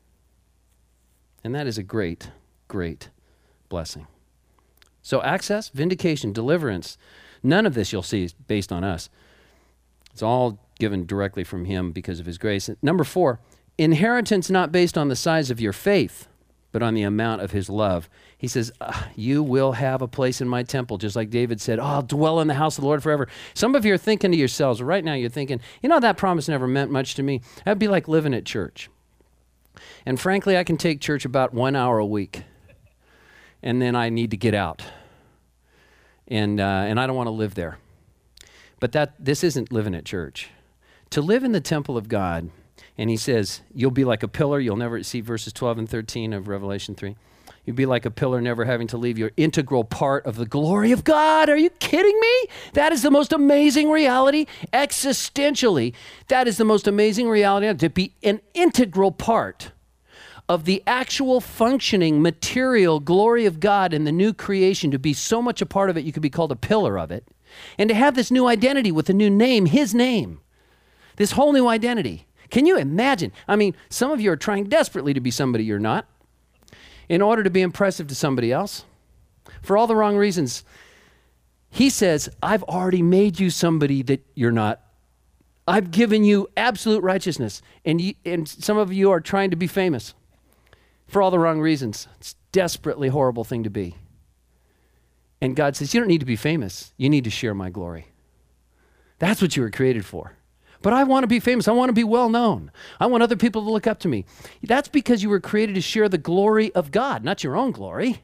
And that is a great, great blessing. So access, vindication, deliverance, none of this you'll see is based on us. It's all given directly from him because of his grace. Number four, inheritance not based on the size of your faith, but on the amount of his love. He says, uh, you will have a place in my temple, just like David said, oh, I'll dwell in the house of the Lord forever. Some of you are thinking to yourselves, right now you're thinking, you know, that promise never meant much to me. That'd be like living at church. And frankly, I can take church about one hour a week, and then I need to get out. And, uh, and I don't want to live there. But that this isn't living at church. To live in the temple of God, and he says, you'll be like a pillar. You'll never see verses twelve and thirteen of Revelation three. You'll be like a pillar, never having to leave. You're integral part of the glory of God. Are you kidding me? That is the most amazing reality. Existentially, that is the most amazing reality, to be an integral part of the actual functioning material glory of God in the new creation, to be so much a part of it, you could be called a pillar of it. And to have this new identity with a new name, his name, this whole new identity. Can you imagine? I mean, some of you are trying desperately to be somebody you're not in order to be impressive to somebody else for all the wrong reasons. He says, I've already made you somebody that you're not. I've given you absolute righteousness. And, you, and some of you are trying to be famous for all the wrong reasons. It's a desperately horrible thing to be. And God says, you don't need to be famous. You need to share my glory. That's what you were created for. But I want to be famous. I want to be well known. I want other people to look up to me. That's because you were created to share the glory of God, not your own glory.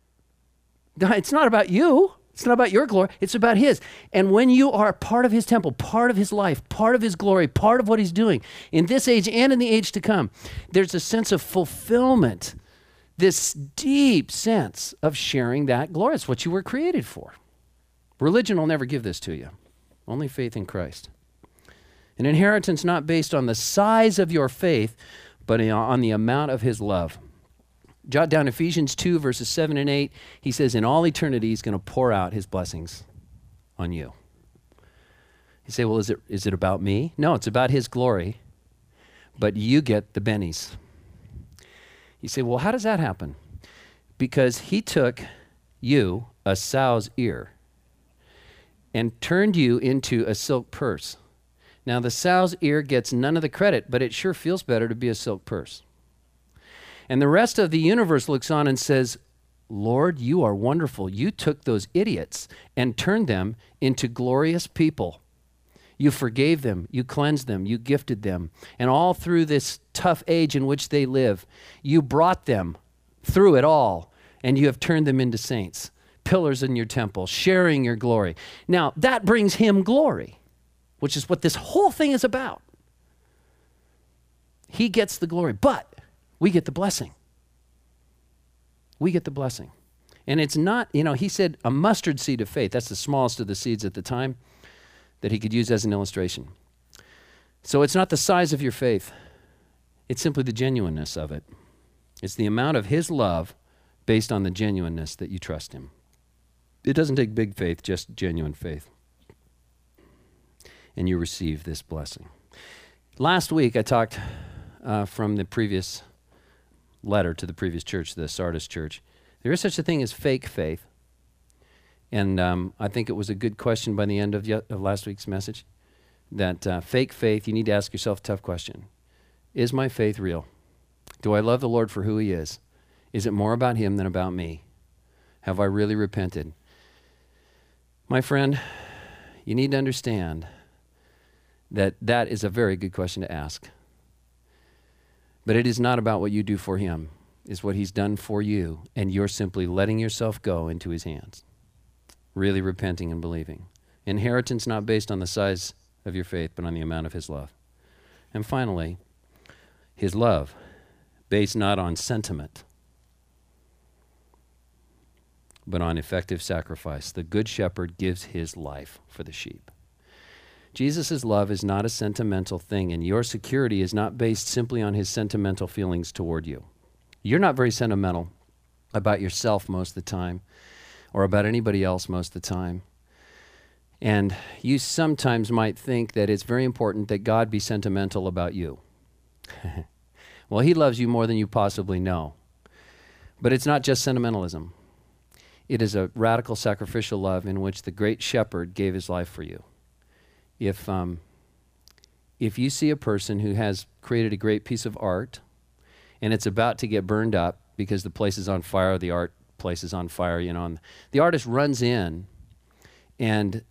It's not about you. It's not about your glory. It's about his. And when you are part of his temple, part of his life, part of his glory, part of what he's doing in this age and in the age to come, there's a sense of fulfillment, this deep sense of sharing that glory. It's what you were created for. Religion will never give this to you. Only faith in Christ. An inheritance not based on the size of your faith, but on the amount of his love. Jot down Ephesians two, verses seven and eight. He says, in all eternity, he's going to pour out his blessings on you. You say, well, is it is it about me? No, it's about his glory, but you get the bennies. You say, well, how does that happen? Because he took you, a sow's ear, and turned you into a silk purse. Now, the sow's ear gets none of the credit, but it sure feels better to be a silk purse. And the rest of the universe looks on and says, Lord, you are wonderful. You took those idiots and turned them into glorious people. You forgave them. You cleansed them. You gifted them. And all through this tough age in which they live, you brought them through it all, and you have turned them into saints, pillars in your temple, sharing your glory. Now, that brings him glory, which is what this whole thing is about. He gets the glory, but we get the blessing. We get the blessing. And it's not, you know, he said a mustard seed of faith. That's the smallest of the seeds at the time that he could use as an illustration. So it's not the size of your faith. It's simply the genuineness of it. It's the amount of his love based on the genuineness that you trust him. It doesn't take big faith, just genuine faith. And you receive this blessing. Last week I talked uh, from the previous letter to the previous church, the Sardis church. There is such a thing as fake faith. And um, I think it was a good question by the end of, yet, of last week's message, that uh, fake faith, you need to ask yourself a tough question. Is my faith real? Do I love the Lord for who he is? Is it more about him than about me? Have I really repented? My friend, you need to understand that that is a very good question to ask. But it is not about what you do for him. It's what he's done for you, and you're simply letting yourself go into his hands. Really repenting and believing. Inheritance not based on the size of your faith, but on the amount of his love. And finally, his love based not on sentiment, but on effective sacrifice. The good shepherd gives his life for the sheep. Jesus' love is not a sentimental thing, and your security is not based simply on his sentimental feelings toward you. You're not very sentimental about yourself most of the time, or about anybody else most of the time. And you sometimes might think that it's very important that God be sentimental about you. Well, he loves you more than you possibly know. But it's not just sentimentalism. It is a radical sacrificial love in which the great shepherd gave his life for you. If, um, if you see a person who has created a great piece of art, and it's about to get burned up because the place is on fire, the art place is on fire, you know, and the artist runs in and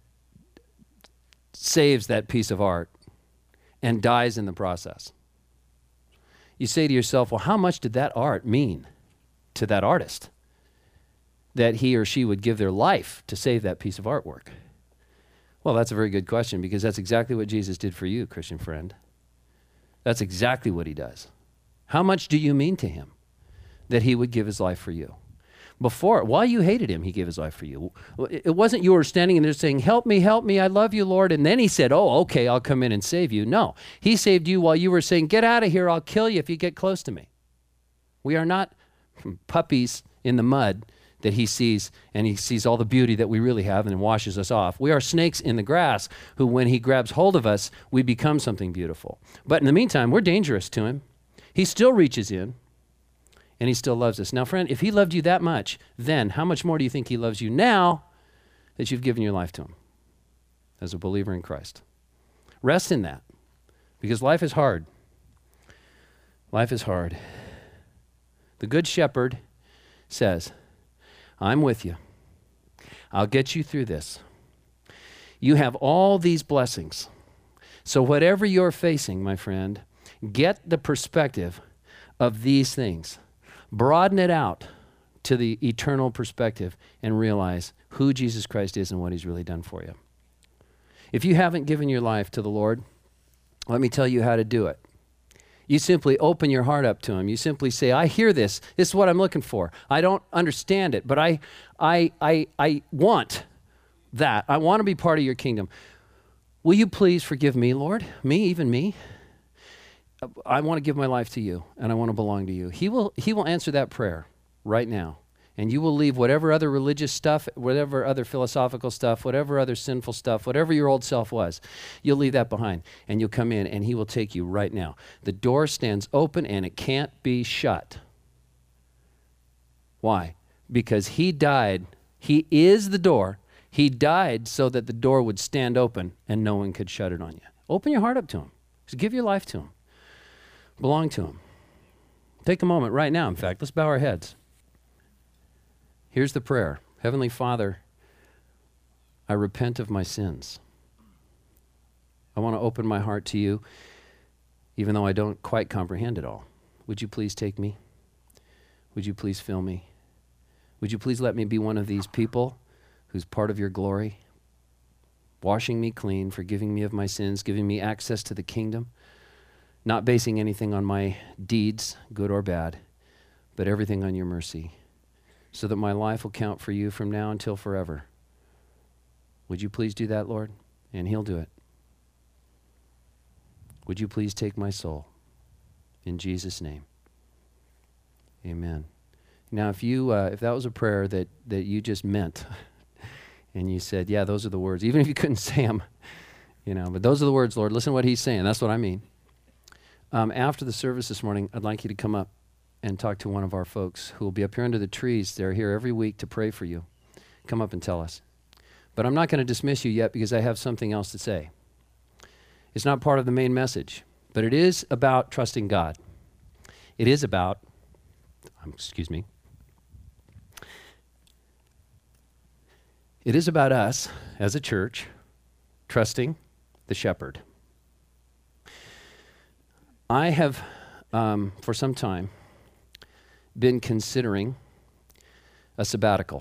saves that piece of art and dies in the process. You say to yourself, well, how much did that art mean to that artist that he or she would give their life to save that piece of artwork? Well, that's a very good question, because that's exactly what Jesus did for you, Christian friend. That's exactly what he does. How much do you mean to him that he would give his life for you? Before, while you hated him, he gave his life for you. It wasn't you were standing there saying, help me, help me, I love you, Lord. And then he said, oh, okay, I'll come in and save you. No, he saved you while you were saying, get out of here, I'll kill you if you get close to me. We are not puppies in the mud that he sees, and he sees all the beauty that we really have and then washes us off. We are snakes in the grass who, when he grabs hold of us, we become something beautiful. But in the meantime, we're dangerous to him. He still reaches in. And he still loves us. Now, friend, if he loved you that much, then how much more do you think he loves you now that you've given your life to him as a believer in Christ? Rest in that, because life is hard. Life is hard. The Good Shepherd says, I'm with you. I'll get you through this. You have all these blessings. So whatever you're facing, my friend, get the perspective of these things. Broaden it out to the eternal perspective and realize who Jesus Christ is and what he's really done for you. If you haven't given your life to the Lord, let me tell you how to do it. You simply open your heart up to him. You simply say, I hear this. This is what I'm looking for. I don't understand it, but I, I, I, I want that. I want to be part of your kingdom. Will you please forgive me, Lord? Me, even me? I want to give my life to you, and I want to belong to you. He will, he will answer that prayer right now, and you will leave whatever other religious stuff, whatever other philosophical stuff, whatever other sinful stuff, whatever your old self was, you'll leave that behind, and you'll come in, and he will take you right now. The door stands open, and it can't be shut. Why? Because he died. He is the door. He died so that the door would stand open, and no one could shut it on you. Open your heart up to him. Just give your life to him. Belong to him. Take a moment right now, in fact. Let's bow our heads. Here's the prayer. Heavenly Father, I repent of my sins. I want to open my heart to you, even though I don't quite comprehend it all. Would you please take me? Would you please fill me? Would you please let me be one of these people who's part of your glory, washing me clean, forgiving me of my sins, giving me access to the kingdom, not basing anything on my deeds, good or bad, but everything on your mercy, so that my life will count for you from now until forever. Would you please do that, Lord? And he'll do it. Would you please take my soul? In Jesus' name, amen. Now, if you uh, if that was a prayer that, that you just meant, and you said, yeah, those are the words, even if you couldn't say them, you know, but those are the words, Lord, listen to what he's saying. That's what I mean. Um, after the service this morning, I'd like you to come up and talk to one of our folks who will be up here under the trees. They're here every week to pray for you. Come up and tell us. But I'm not going to dismiss you yet because I have something else to say. It's not part of the main message, but it is about trusting God. It is about, um, excuse me, it is about us as a church trusting the shepherd. I have, um, for some time, been considering a sabbatical.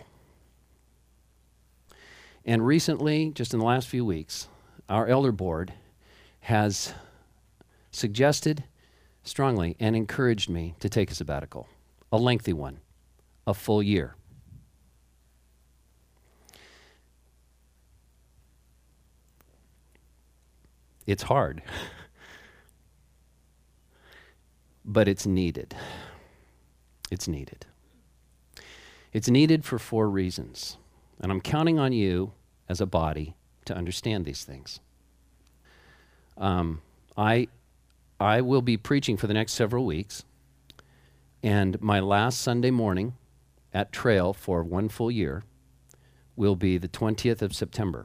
And recently, just in the last few weeks, our elder board has suggested strongly and encouraged me to take a sabbatical, a lengthy one, a full year. It's hard, but it's needed. It's needed. It's needed for four reasons, and I'm counting on you as a body to understand these things. Um, I, I will be preaching for the next several weeks, and my last Sunday morning at Trail for one full year will be the twentieth of September,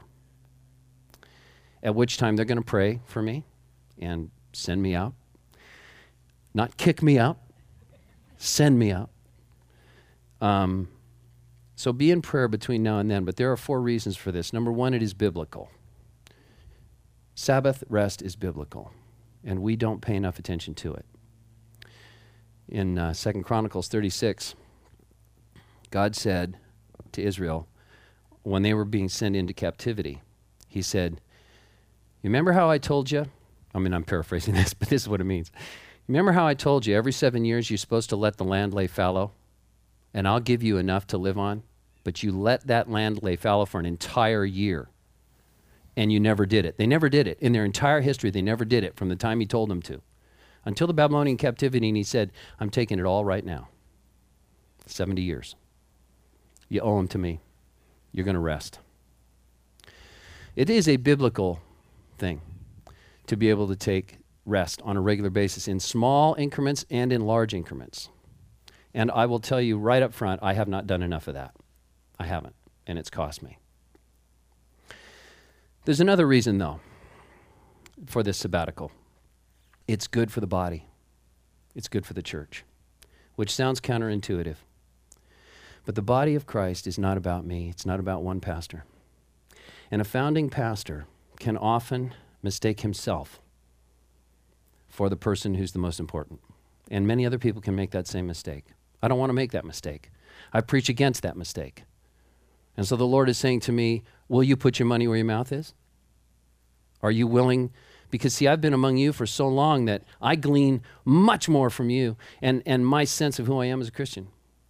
at which time they're going to pray for me and send me out. Not kick me out, send me out. Um, so be in prayer between now and then, but there are four reasons for this. Number one, it is biblical. Sabbath rest is biblical, and we don't pay enough attention to it. In uh, Second Chronicles thirty-six, God said to Israel, when they were being sent into captivity, he said, you remember how I told you? I mean, I'm paraphrasing this, but this is what it means. Remember how I told you every seven years you're supposed to let the land lay fallow, and I'll give you enough to live on? But you let that land lay fallow for an entire year, and you never did it. They never did it. In their entire history, they never did it from the time he told them to, until the Babylonian captivity, and he said, I'm taking it all right now. seventy years. You owe them to me. You're going to rest. It is a biblical thing to be able to take rest on a regular basis in small increments and in large increments. And I will tell you right up front, I have not done enough of that. I haven't, and it's cost me. There's another reason, though, for this sabbatical. It's good for the body. It's good for the church, which sounds counterintuitive. But the body of Christ is not about me. It's not about one pastor. And a founding pastor can often mistake himself for the person who's the most important. And many other people can make that same mistake. I don't want to make that mistake. I preach against that mistake. And so the Lord is saying to me, will you put your money where your mouth is? Are you willing? Because see, I've been among you for so long that I glean much more from you and, and my sense of who I am as a Christian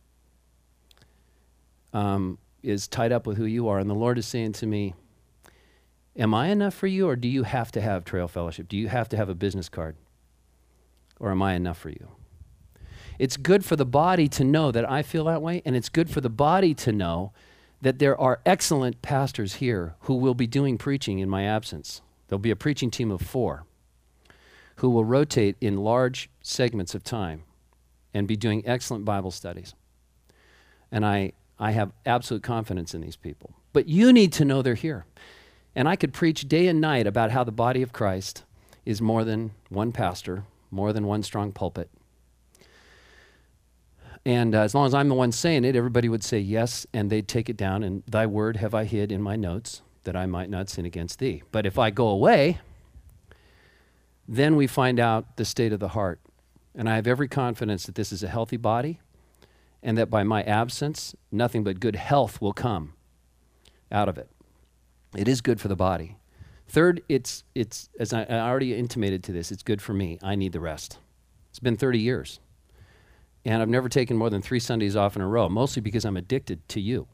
um, is tied up with who you are. And the Lord is saying to me, am I enough for you, or do you have to have Trail Fellowship? Do you have to have a business card? Or am I enough for you? It's good for the body to know that I feel that way, and it's good for the body to know that there are excellent pastors here who will be doing preaching in my absence. There'll be a preaching team of four who will rotate in large segments of time and be doing excellent Bible studies. And I, I have absolute confidence in these people. But you need to know they're here. And I could preach day and night about how the body of Christ is more than one pastor, more than one strong pulpit. And uh, as long as I'm the one saying it, everybody would say yes, and they'd take it down, and thy word have I hid in my notes, that I might not sin against thee. But if I go away, then we find out the state of the heart. And I have every confidence that this is a healthy body, and that by my absence, nothing but good health will come out of it. It is good for the body. Third, it's, it's as I, I already intimated to this, it's good for me. I need the rest. It's been thirty years. And I've never taken more than three Sundays off in a row, mostly because I'm addicted to you.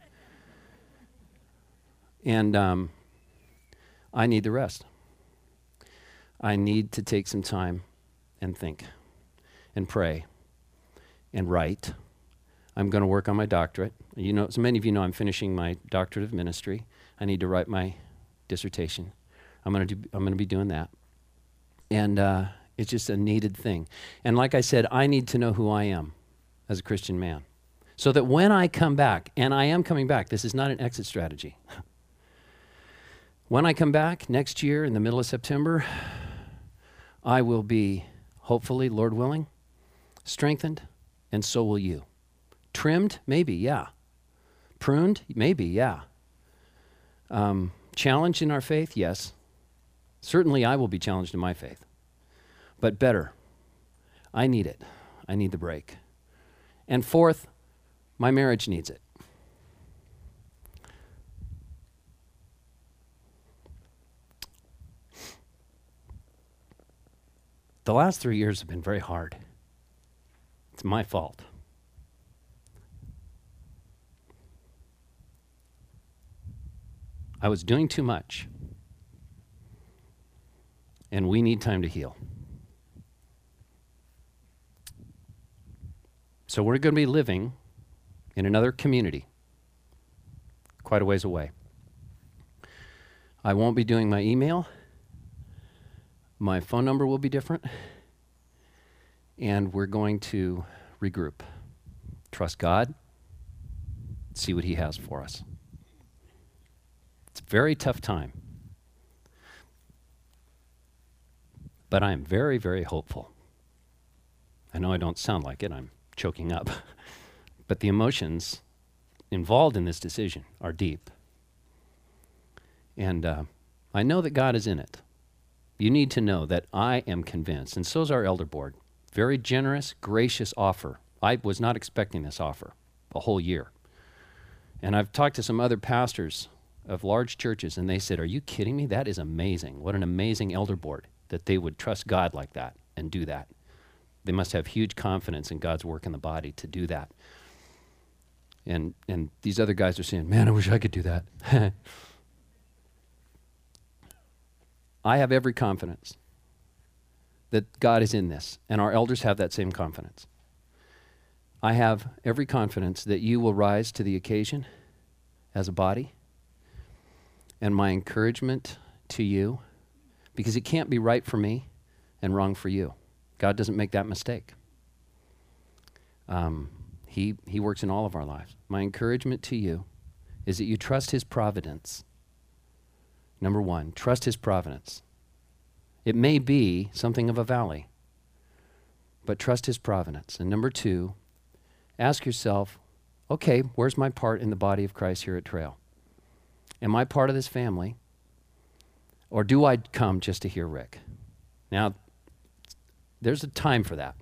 And um, I need the rest. I need to take some time and think and pray and write. I'm going to work on my doctorate. You know, so many of you know I'm finishing my doctorate of ministry. I need to write my dissertation. I'm going to do, I'm going to be doing that. And uh, it's just a needed thing. And like I said, I need to know who I am as a Christian man, so that when I come back, and I am coming back, this is not an exit strategy. When I come back next year in the middle of September, I will be, hopefully, Lord willing, strengthened, and so will you. Trimmed? Maybe, yeah. Pruned? Maybe, yeah. Um, challenged in our faith? Yes. Certainly I will be challenged in my faith. But better, I need it. I need the break. And fourth, my marriage needs it. The last three years have been very hard. It's my fault. I was doing too much. And we need time to heal. So we're going to be living in another community, quite a ways away. I won't be doing my email. My phone number will be different. And we're going to regroup. Trust God. See what He has for us. It's a very tough time. But I'm very, very hopeful. I know I don't sound like it. I'm choking up. But the emotions involved in this decision are deep. And uh, I know that God is in it. You need to know that I am convinced, and so is our elder board. Very generous, gracious offer. I was not expecting this offer a whole year. And I've talked to some other pastors of large churches, and they said, are you kidding me? That is amazing. What an amazing elder board that they would trust God like that and do that. They must have huge confidence in God's work in the body to do that. And and these other guys are saying, man, I wish I could do that. I have every confidence that God is in this, and our elders have that same confidence. I have every confidence that you will rise to the occasion as a body, and my encouragement to you, because it can't be right for me and wrong for you. God doesn't make that mistake. Um, he, he works in all of our lives. My encouragement to you is that you trust His providence. Number one, trust His providence. It may be something of a valley, but trust His providence. And number two, ask yourself, okay, where's my part in the body of Christ here at Trail? Am I part of this family? Or do I come just to hear Rick? Now, there's a time for that.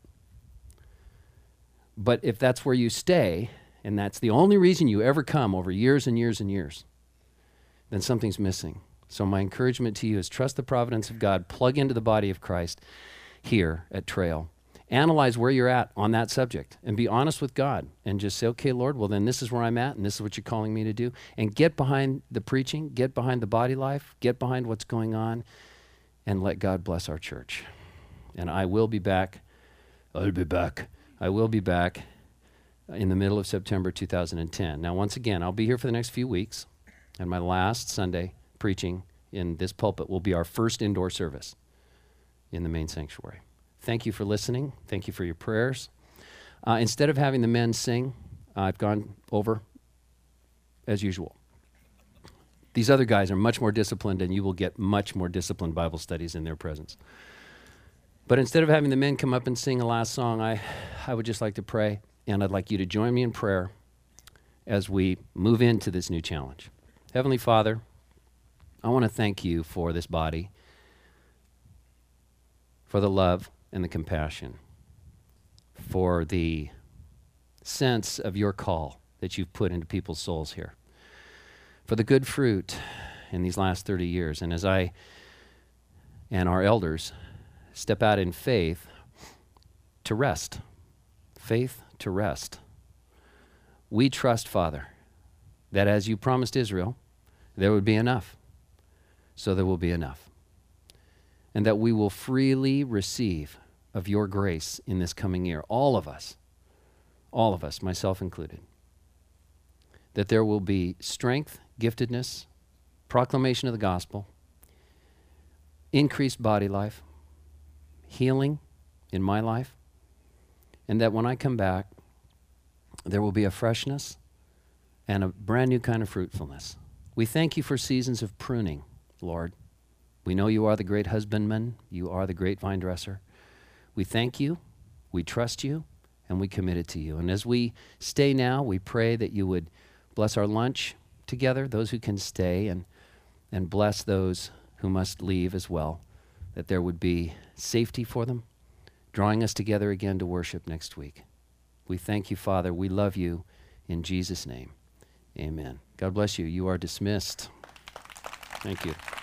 But if that's where you stay, and that's the only reason you ever come over years and years and years, then something's missing. So my encouragement to you is trust the providence of God, plug into the body of Christ here at Trail. Analyze where you're at on that subject and be honest with God and just say, okay, Lord, well then this is where I'm at and this is what you're calling me to do. And get behind the preaching, get behind the body life, get behind what's going on, and let God bless our church. And I will be back. I'll be back. I will be back in the middle of September two thousand ten. Now, once again, I'll be here for the next few weeks, and my last Sunday preaching in this pulpit will be our first indoor service in the main sanctuary. Thank you for listening. Thank you for your prayers. Uh, instead of having the men sing, uh, I've gone over as usual. These other guys are much more disciplined, and you will get much more disciplined Bible studies in their presence. But instead of having the men come up and sing a last song, I, I would just like to pray and I'd like you to join me in prayer as we move into this new challenge. Heavenly Father, I want to thank you for this body, for the love and the compassion, for the sense of your call that you've put into people's souls here, for the good fruit in these last thirty years. And as I and our elders step out in faith to rest, faith to rest, we trust, Father, that as you promised Israel, there would be enough. So there will be enough. And that we will freely receive of your grace in this coming year, all of us, all of us, myself included. That there will be strength, giftedness, proclamation of the gospel, increased body life, healing in my life, and that when I come back, there will be a freshness and a brand new kind of fruitfulness. We thank you for seasons of pruning, Lord. We know you are the great husbandman. You are the great vine dresser. We thank you, we trust you, and we commit it to you. And as we stay now, we pray that you would bless our lunch together, those who can stay, and, and bless those who must leave as well, that there would be safety for them, drawing us together again to worship next week. We thank you, Father. We love you. In Jesus' name, amen. God bless you. You are dismissed. Thank you.